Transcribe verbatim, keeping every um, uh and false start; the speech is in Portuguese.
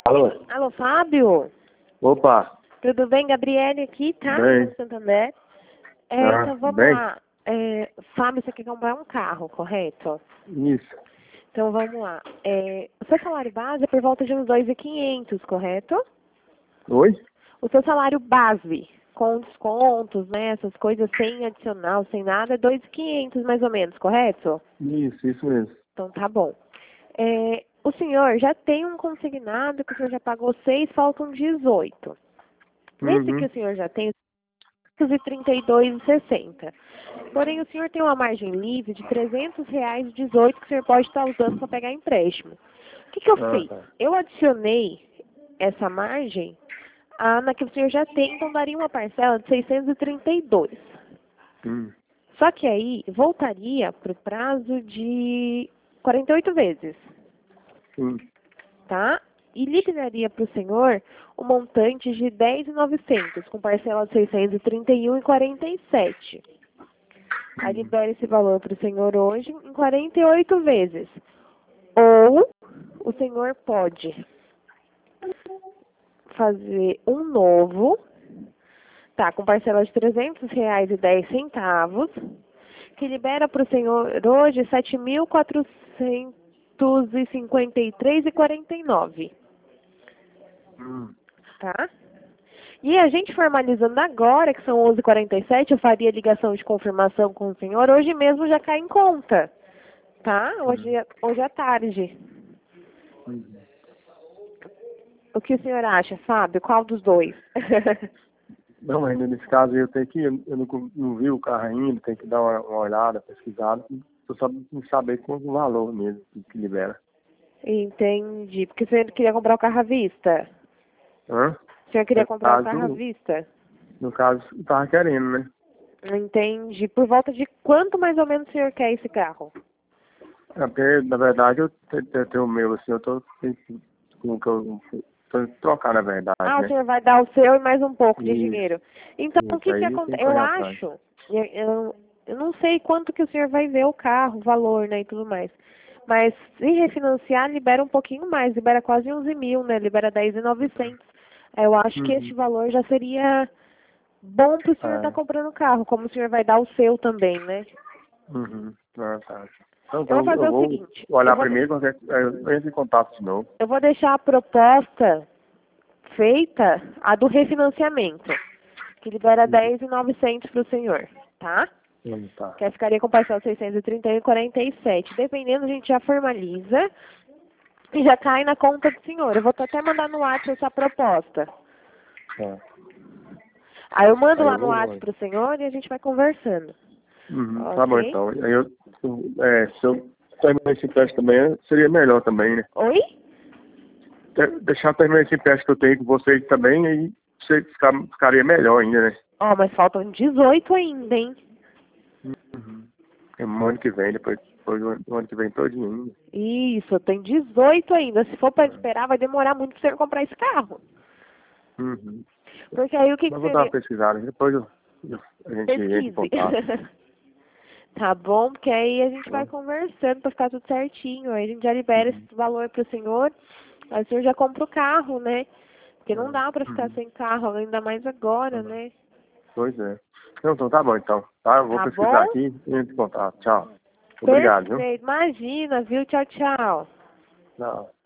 Alô? Alô, Fábio? Opa, Tudo bem? Gabriele aqui, tá? bem. Do Santander. É, Ah, então vamos bem? lá. É, Fábio, você quer comprar um carro, correto? Isso. Então vamos lá. É, o seu salário base é por volta de uns dois mil e quinhentos, correto? Oi? O seu salário base, com descontos, né, essas coisas sem adicional, sem nada, é dois mil e quinhentos mais ou menos, correto? Isso, isso mesmo. Então tá bom. É, o senhor já tem um consignado que o senhor já pagou seis, faltam dezoito. Nesse que Uhum. o senhor já tem, e trinta e dois e sessenta. Porém, o senhor tem uma margem livre de trezentos reais e dezoito que o senhor pode estar usando para pegar empréstimo. O que, que eu Ah, fiz? tá. Eu adicionei essa margem ah, na que o senhor já tem, então daria uma parcela de seiscentos e trinta e dois. Hum. Só que aí voltaria para o prazo de quarenta e oito vezes, Hum. tá? E liberaria para o senhor o montante de dez mil e novecentos, com parcela de seiscentos e trinta e um e quarenta e sete. Aí libera esse valor para o senhor hoje em quarenta e oito vezes. Ou o senhor pode fazer um novo, tá, com parcela de trezentos reais e dez centavos, que libera para o senhor hoje sete mil quatrocentos e cinquenta e três e quarenta e nove, Hum. tá? E a gente formalizando agora, que são onze e quarenta e sete, eu faria ligação de confirmação com o senhor, hoje mesmo já cai em conta, tá? Hoje, hoje à tarde. Hum. O que o senhor acha, Fábio? Qual dos dois? Não, ainda nesse caso eu tenho que, eu não, não vi o carro ainda, tem que dar uma, uma olhada, pesquisada, eu só não saber qual o valor mesmo que libera. Entendi. Porque o senhor queria comprar o carro à vista? Hã? O senhor queria No comprar o carro à caso, vista? no caso, eu tava querendo, né? Entendi. Por volta de quanto mais ou menos o senhor quer esse carro? É porque, na verdade, eu te- te- tenho o meu, assim, eu tô com que eu tô trocar, na verdade, Ah, o né? senhor vai dar o seu e mais um pouco de Isso, dinheiro. Então, o isso que que aí tem acontece? que Eu correr atrás. acho, eu, eu, eu não sei quanto que o senhor vai ver o carro, o valor, né, e tudo mais. Mas se refinanciar, libera um pouquinho mais, libera quase onze mil, né, libera dez mil e novecentos. Eu acho que Uhum. este valor já seria bom para o senhor estar É. comprando o carro, como o senhor vai dar o seu também, né? Uhum. Ah, tá. Então, Eu vou então, fazer eu o vou seguinte, eu olhar vou, de- primeiro, qualquer, é, eu entro em contato de novo. eu vou deixar a proposta feita, a do refinanciamento, que libera Uhum. dez mil e novecentos para o senhor, tá? Hum, tá. Que aí ficaria com parcela seiscentos e trinta e um e quarenta e sete. Dependendo, a gente já formaliza e já cai na conta do senhor. Eu vou até mandar no WhatsApp essa proposta. Tá. Aí eu mando Aí lá eu no vou. WhatsApp para o senhor e a gente vai conversando. Uhum. Tá bom, Ok? então. Aí eu, eu- é, se eu terminar esse teste também, seria melhor também, né? Oi? De- Deixar terminar esse teste que eu tenho com vocês também, aí você ficar, ficaria melhor ainda, né? Ó, mas faltam dezoito ainda, hein? Uhum. É o ano que vem, depois, depois do ano do ano que vem todinho ainda. Isso, tem dezoito ainda. Se for para esperar, vai demorar muito para você comprar esse carro. Uhum. Porque aí o que, Mas que vou dar uma seria? pesquisada, depois eu, eu- a gente entra em Pesquise. contato. Tá bom? Porque aí a gente Tá vai bom? conversando para ficar tudo certinho. Aí a gente já libera Uhum. esse valor pro senhor. Aí o senhor já compra o carro, né? Porque não dá para É. ficar Uhum. sem carro, ainda mais agora, Uhum. né? Pois é. Então, então tá bom, então. Tá? Eu vou Tá pesquisar bom? aqui e entro em contato. Tchau. Obrigado, viu? Perfeito. Imagina, viu? Tchau, tchau. Tchau.